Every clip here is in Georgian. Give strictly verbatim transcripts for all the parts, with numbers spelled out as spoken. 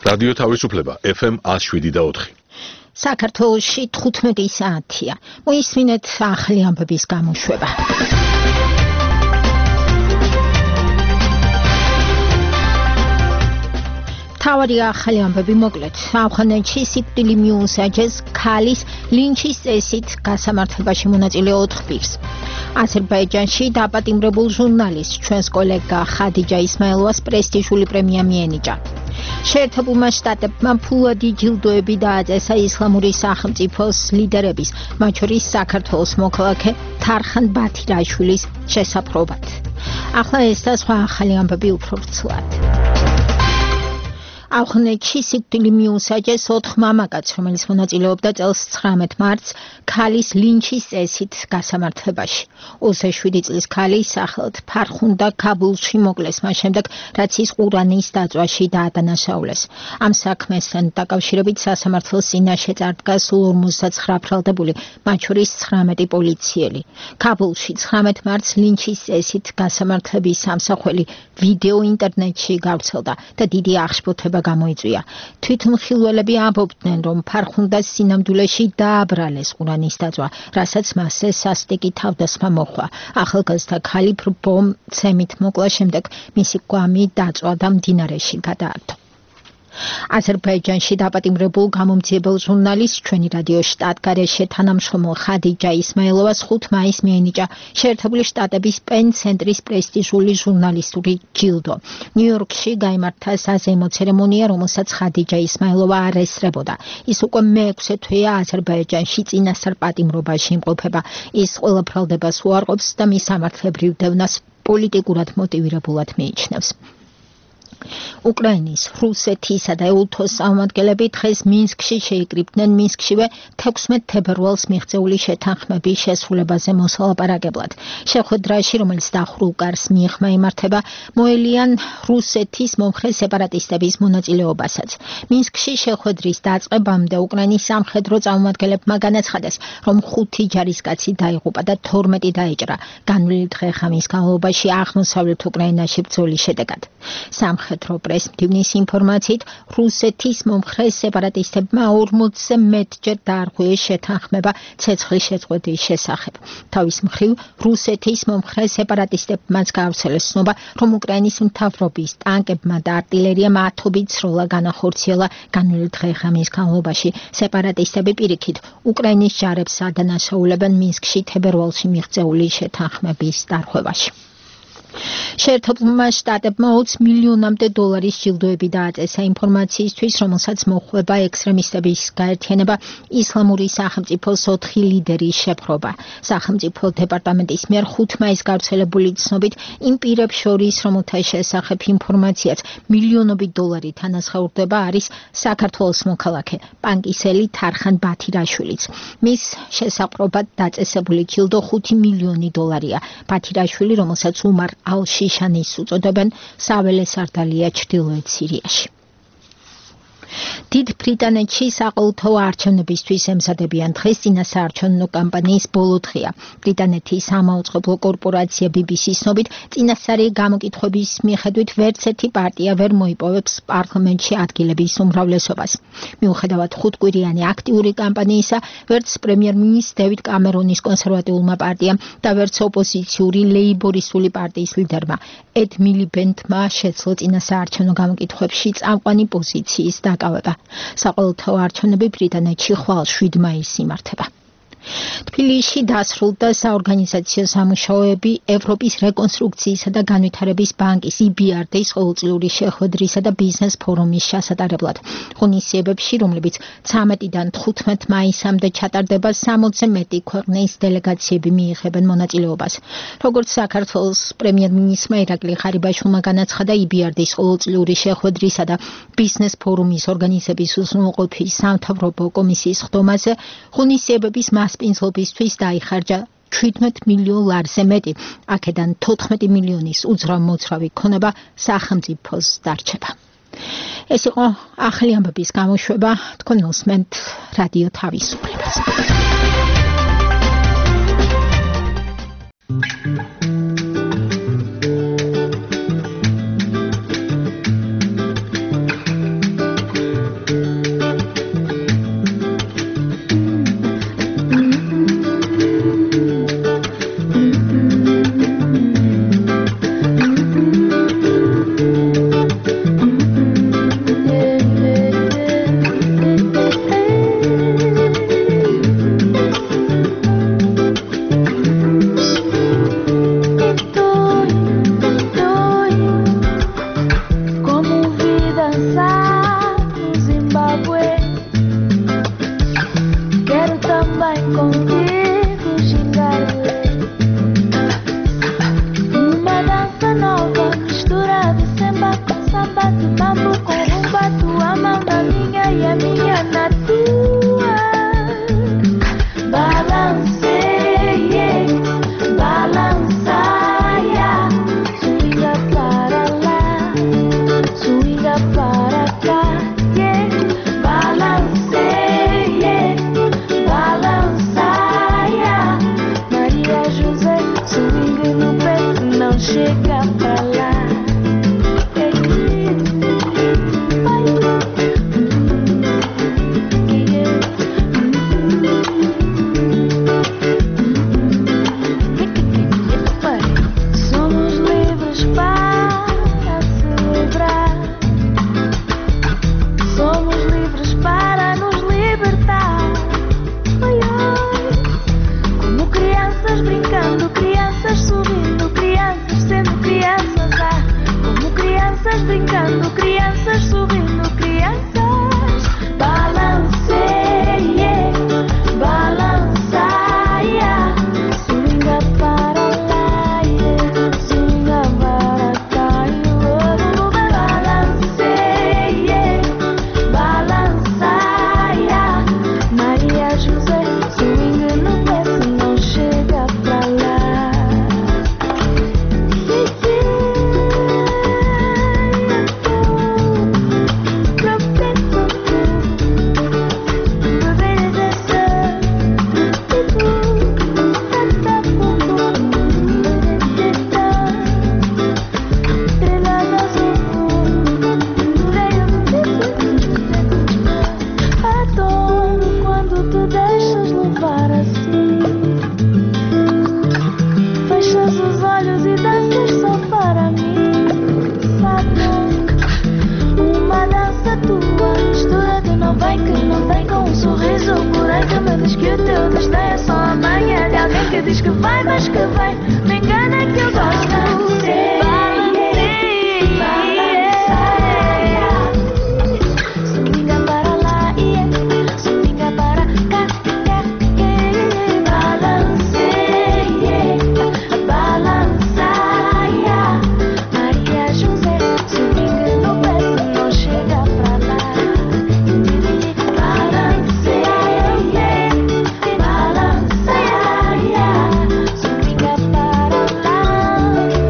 რადიო თავისუფლება ეფ ემ one oh seven და four. საქართველოში თხუთმეტი საათია. მოისმინეთ ახალი ამბების გამოშვება. თავარი ახალი ამბები მოკლედ. ავღანეთში სიკვდილი მიუსაჯეს ქალის ლინჩის წესით გასამართლებაში მონაწილე ოთხ პირს. აზერბაიჯანში დაპატიმრებულ ჟურნალისტს ჩვენს კოლეგა ხადიჯა ისმაილოვას პრესტიჟული პრემია მიენიჭა. შეერთებულმა შტატებმა ფულადი ჯილდოები დააწესა ისლამური სახელმწიფოს ლიდერების, მათ შორის საქართველოს მოქალაქე თარხან ბათირაშვილის შესაფრობად. ახლა ეს და სხვა ახალი ამბები უფრო ვრცლად. ავღანეთში სიკვდილი მიუსაჯეს ოთხ მამაკაცს, რომელიც მონაწილეობდა წელს ცხრამეტ მარტს ქალის ლინჩის წესით გასამართლებაში. ოცდაშვიდი წლის ქალი სახელად ფარხუნდა ქაბულში მოკლეს მას შემდეგ, რაც ის ყურანის დაწვაში დაადანაშაულეს. ამ საქმესთან დაკავშირებით სასამართლოს წინაშე წარდგა სულ ორმოცდაცხრა ბრალდებული, მათ შორის ცხრამეტი პოლიციელი. ქაბულში ცხრამეტ მარტს ლინჩის წესით გასამართლების სამსახველი ვიდეო ინტერნეტში გავრცელდა და დიდი აღშფოთება გამოიწვია. თვითმხილველები ამბობდნენ, რომ ფარხუნდას სინამდვილეში დააბრალეს ყურანის დაწვა, რასაც მასზე სასტიკი თავდასხმა მოჰყვა. ახალგაზრდა ქალი ბრბო-მცემით მოკლა, შემდეგ მისი გვამი დაწვა და მდინარეში გადაართო. აზერბაიჯანში დაპატიმრებულ გამომძიებელ ჟურნალისტს ჩვენი რადიო შტატგარეშე თანამშრომელ ხადიჯა ისმაილოვას ხუთი მაისს მიენიჭა შეერთებული შტატების პენ ცენტრის პრესტიჟული ჟურნალისტური ჯილდო. ნიუ-იორკში გაიმართა საზეიმო ცერემონია, რომელსაც ხადიჯა ისმაილოვა არ ესწრებოდა. ის უკვე მეექვსე თვეა აზერბაიჯანში წინასწარ პატიმრობაში იმყოფება. ის ყველა ბრალდებას უარყოფს და მის სამართლებრივ დევნას პოლიტიკურად მოტივირებულად მიიჩნევს. უკრაინის, რუსეთისა და ეუთოს წარმომადგენლები დღეს მინსკში შეიკრიბნენ მინსკშივე თექვსმეტ თებერვალს მიღწეული შეთანხმების შესრულებაზე მოსალაპარაკებლად. შეხვედრაში, რომელიც დახურულ კარს მიღმა იმართება, მოელიან რუსეთის მომხრე სეპარატისტების მონაწილეობასაც. მინსკში შეხვედრის დაწყებამდე უკრაინის სამხედრო წარმომადგენლებმა განაცხადეს, რომ ხუთი ჯარისკაცი დაიღუპა და თორმეტი დაეჭრა განვლილი დღე-ღამის განმავლობაში აღმოსავლეთ უკრაინაში ბრძოლის შედეგად. სამხედრო პრესმდივნის ინფორმაციით, რუსეთის მომხრე სეპარატისტებმა ორმოცზე მეტჯერ დაარღვიეს შეთანხმება ცეცხლის შეწყვეტის შესახებ. თავის მხრივ, რუსეთის მომხრე სეპარატისტებმაც გაავრცელეს ცნობა, რომ უკრაინის მთავრობის ტანკებმა და არტილერიამ ათობით სროლა განახორციელა განვლილი დღე-ღამის განმავლობაში. სეპარატისტები პირიქით, უკრაინის ჯარებს ადანაშაულებენ მინსკში თებერვალში მიღწეული შეთანხმების დარღვევაში. შეერთებულმა შტატებმა ოცი მილიონამდე დოლარის ჯილდოები დააწესა ინფორმაციისთვის, რომელსაც მოჰყვება ექსტრემისტების გაერთიანება ისლამური სახელმწიფოს ოთხი ლიდერის შეპყრობა. სახელმწიფო დეპარტამენტის მიერ ხუთი მაისს გავრცელებული ცნობით, იმ პირებს შორის, რომელთა შესახებ ინფორმაციაც მილიონობით დოლარი თანასხევრდება, არის საქართველოს მოქალაქე, პანკისელი თარხან ბათირაშვილიც. მის შესაყრობად დაწესებული ჯილდო ხუთი მილიონი დოლარია. ბათირაშვილი, რომელსაც უმარ ალ-შიშანის უწოდებენ, საველე სარდალია ჩრდილოეთ სირიაში. დიდ ბრიტანეთში საყოველთაო არჩევნებისთვის ემზადებიან დღეს წინასაარჩევნო კამპანიის ბოლო დღეა. ბრიტანეთის სამაუწყებლო კორპორაცია ბი ბი სის ცნობით, წინასწარი გამოკითხვების მიხედვით ვერც ერთი პარტია ვერ მოიპოვებს პარლამენტში ადგილების უმრავლესობას. მიუხედავად ხუთკვირიანი აქტიური კამპანიისა, ვერც პრემიერ-მინისტრ დევიდ კამერონის კონსერვატიულმა პარტიამ და ვერც ოპოზიციური ლეიბორისტული პარტიის ლიდერმა ედ მილიბენდმა შეძლო წინასაარჩევნო გამოკითხვებში წამყვანი პოზიციის დაკავება. საყოველთაო არჩევნები ბრიტანეთში ხვალ შვიდ მაისს იმართება. თბილისში დასრულდა საორგანიზაციო სამუშაოები ევროპის რეკონსტრუქციისა და განვითარების ბანკის ი ბი არ დის ყოველწლიური შეხვედრისა და ბიზნეს ფორუმის ჩასატარებლად. ღონისძიებებში, რომლებიც ცამეტიდან თხუთმეტ მაისამდე ჩატარდება, სამოცზე მეტი ქვეყნის დელეგაციები მიიღებენ მონაწილეობას. როგორც საქართველოს პრემიერ-მინისტრმა ირაკლი ღარიბაშვილმა განაცხადა, ი ბი არ დის ყოველწლიური შეხვედრისა და ბიზნეს ფორუმის ორგანიზების უზრუნველყოფის სამთავრობო კომისიის ხდომაზე, ღონისძიებების მასპინძლობისთვის დაიხარჯა შვიდმეტ მილიონ ლარზე მეტი, აქედან თოთხმეტი მილიონის უძრავ-მოძრავი ქონება სახელმწიფოს დარჩება. ეს იყო ახალი ამბების გამოშვება, თქვენ უსმენთ რადიო თავისუფლებას. chega pra lá. Somos livres para celebrar. Somos livres para nos libertar. Oi, oi. Como crianças brincando, crianças sorrindo, crianças sendo crianças. Ah, como crianças brincando, crianças sorrindo, crianças. Balanceie, balançaia, swinga para lá, swinga para cá. Balanceie, balançaia, Maria José, swinga no pé se não chega pra lá. Adoro quando te deixas levar assim. Fechas os olhos e danças só para mim. Sabe, uma dança tua, mistura de não vem que não tem com um sorriso por aí que me diz que o teu destino é só a manhã de alguém que diz que vai, mas que vem. Me engana que eu gosto de você. Swinga para lá, swinga para cá, balanceie, balançaia, Maria José, swinga no pé se não chega pra lá. Balanceie, balançaia, swinga para lá.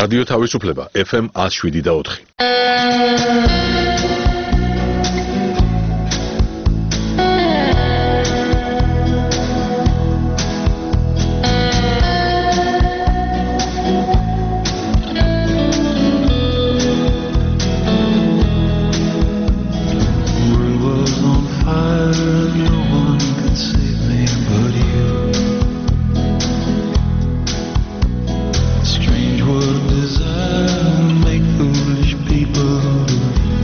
რადიო თავისუფლება ეფ ემ one oh seven და four. Strange world desire make foolish people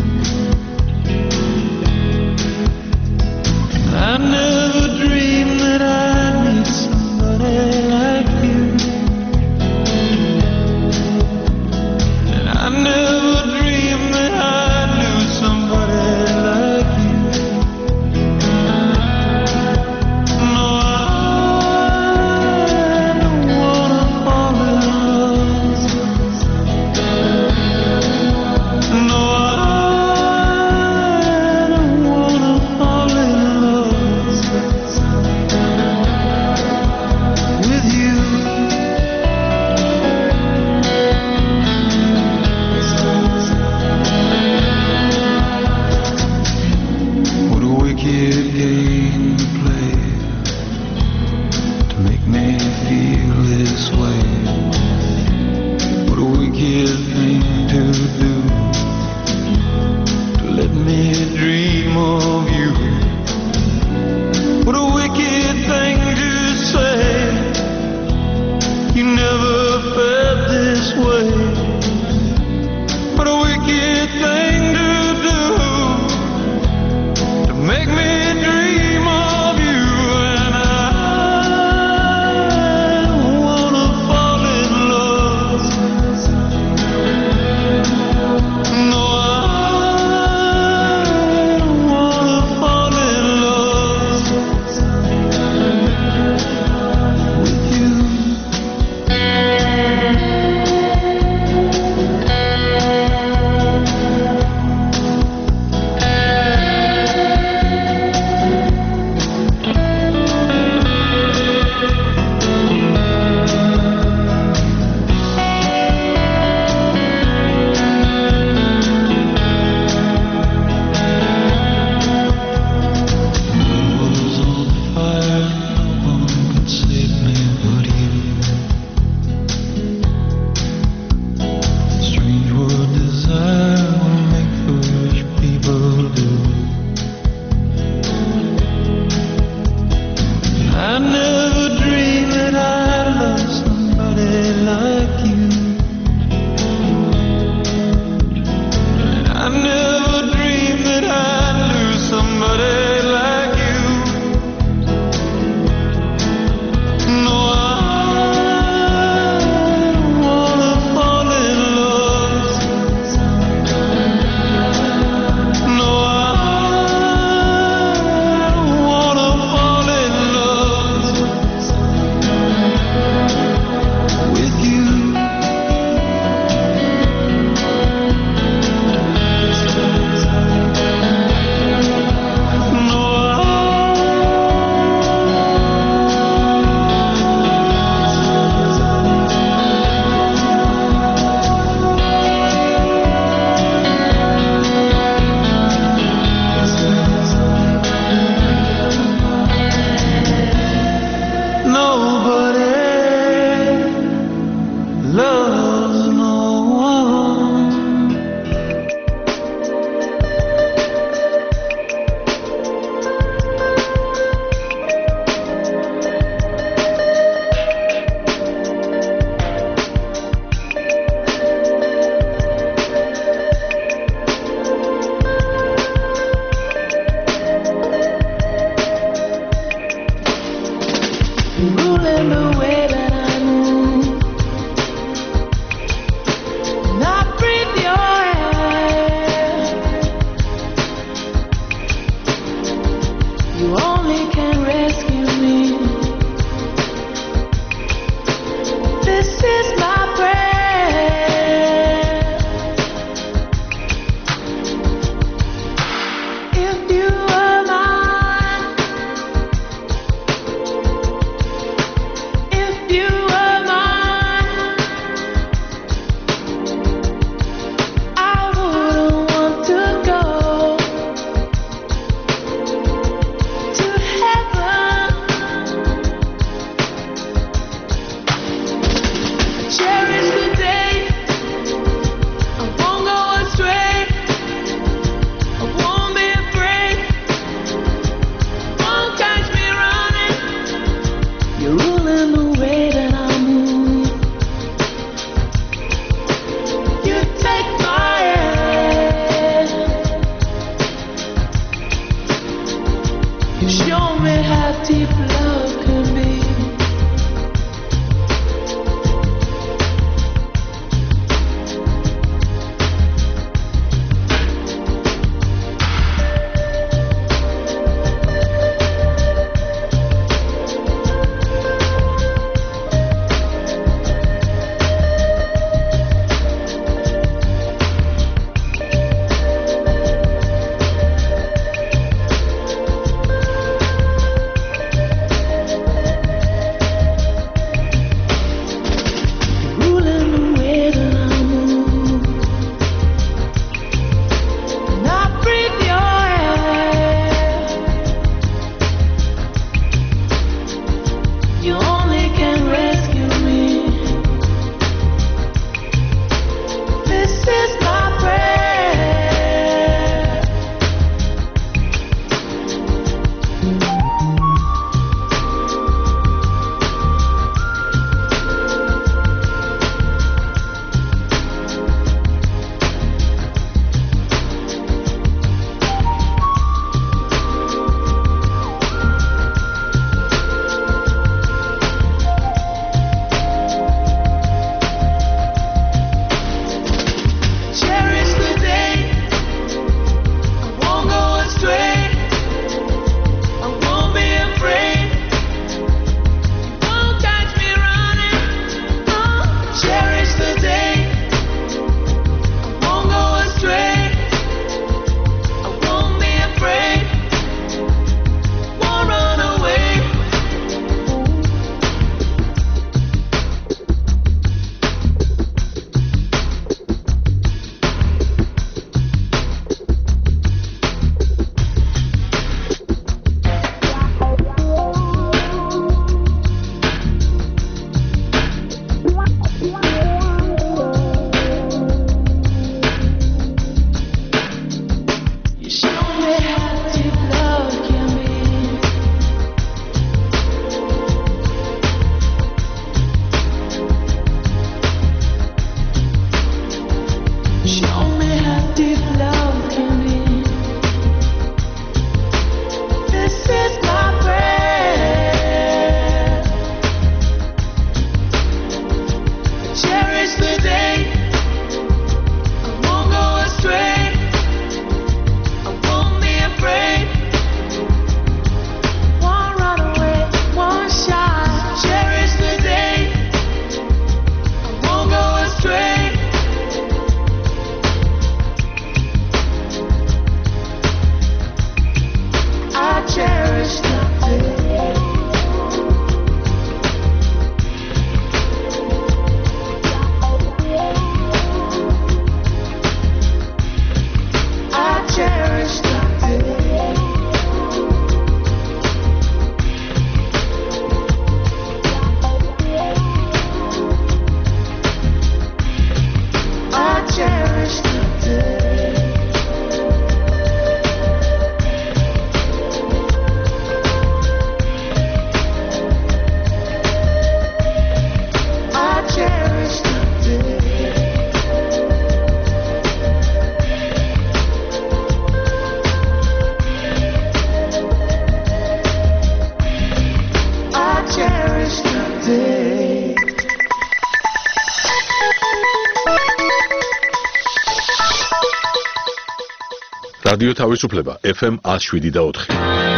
რადიო თავისუფლება ეფ ემ one oh seven და four.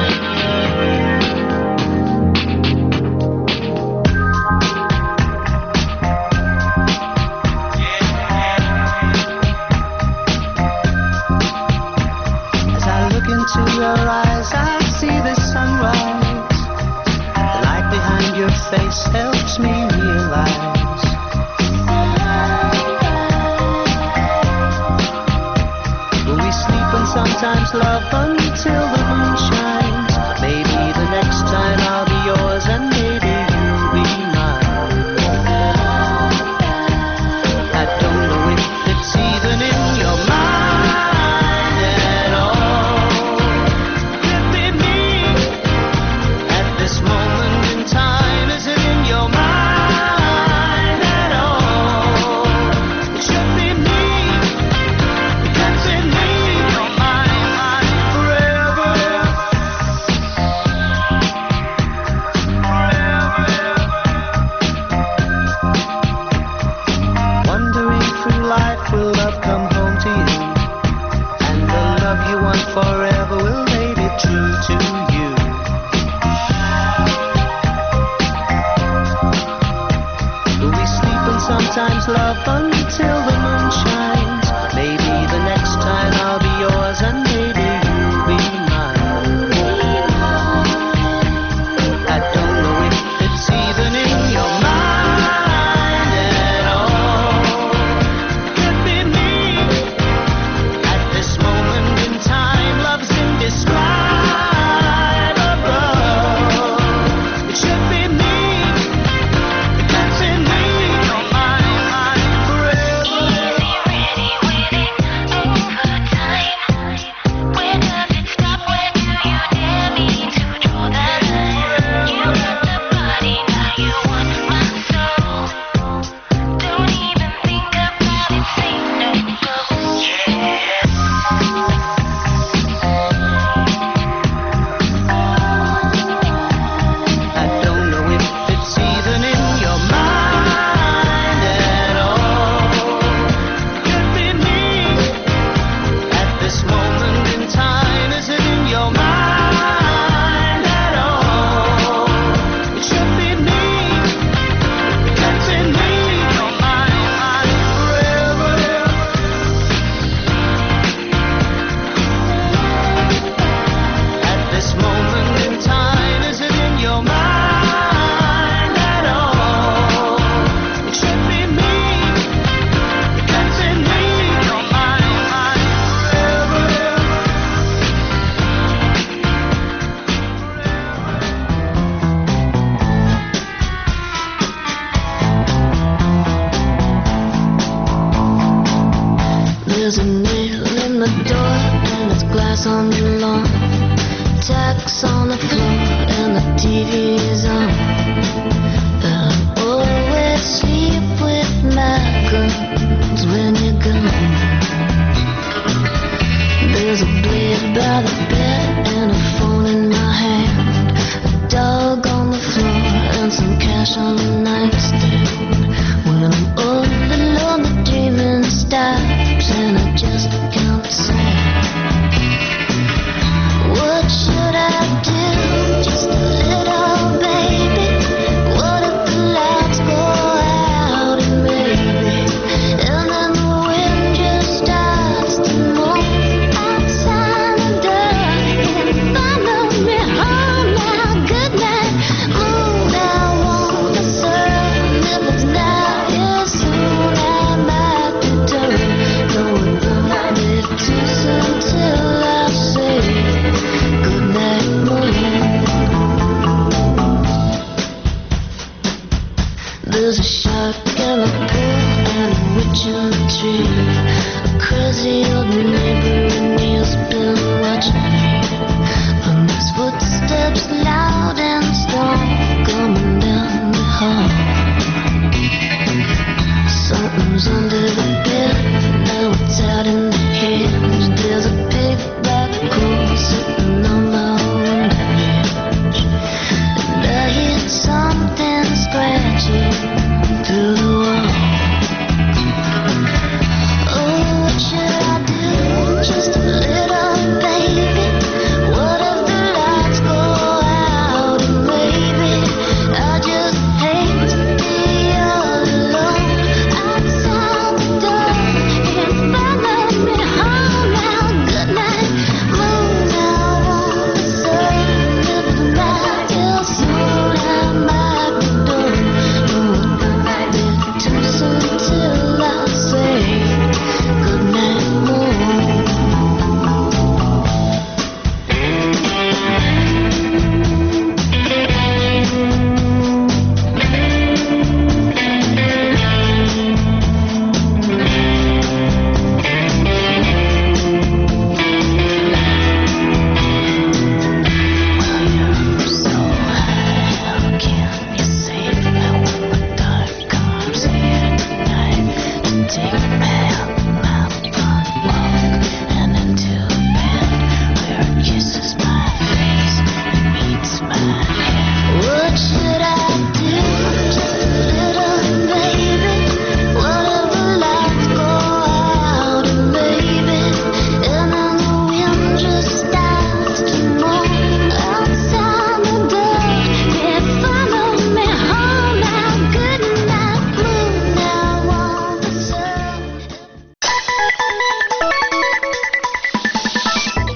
Into your eyes, I see the sunrise. The light behind your face helps me realize. When we sleep and sometimes love until the moon shines. Maybe the next time I'll be yours and maybe you'll be mine. I don't know if it's even in your mind. forever will they be true to you. We sleep and sometimes love until the moon shines. Maybe the next time I'll be yours and maybe you'll be mine. I don't know if it's even in your mind at all. Could be me. At this moment in time, love's indescribable. It should be me. That's in me. You're mine, mine forever. Ready with it over time. Where does it stop? Where do you dare me to draw that line? You got the body, now you want my soul. Don't even think about it, say no. I don't know if it's even in your mind at all. Could be me. At this moment in time, is it in your mind at all? It should be me. That's in me. You're mine, mine forever. At this moment in time, is it in your mind at all? It should be me. That's in me. You're mine, mine forever. There's a nail in the door and it's glass on the lawn. Tacks on the floor and the T V is on. And I always sleep with my guns when you're gone. There's a blade by the bed and a phone in my hand. A dog on the floor and some cash on the nightstand. When I'm all alone, the dreaming stops and I just can't say. What should I do? Just a little baby. What if the lights go out and maybe, and then the wind just starts to move outside the door and follow me home now. Good night, moon. I wanna surf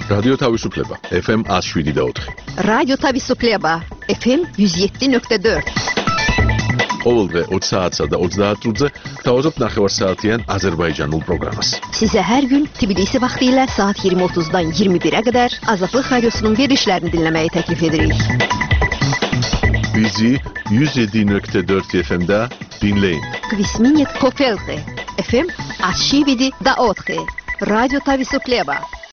რადიო თავისუფლება F M one oh seven point four. რადიო თავისუფლება F M one oh seven point four. ყოველდღე ოცი საათსა და ოცდაათ წუთზე გთავაზობთ ნახევარსაათიან აზერბაიჯანულ პროგრამას. Size her gün Tbilisi vaxtilə saat yirmi otuzdan iyirmi birə qədər Azadlıq Radiosunun verilişlərini dinləməyi təklif edirik. Bizi one oh seven point four F M-də dinləyin. Kvisminit Kofelte F M one oh seven point four. Radyo Tavisupleva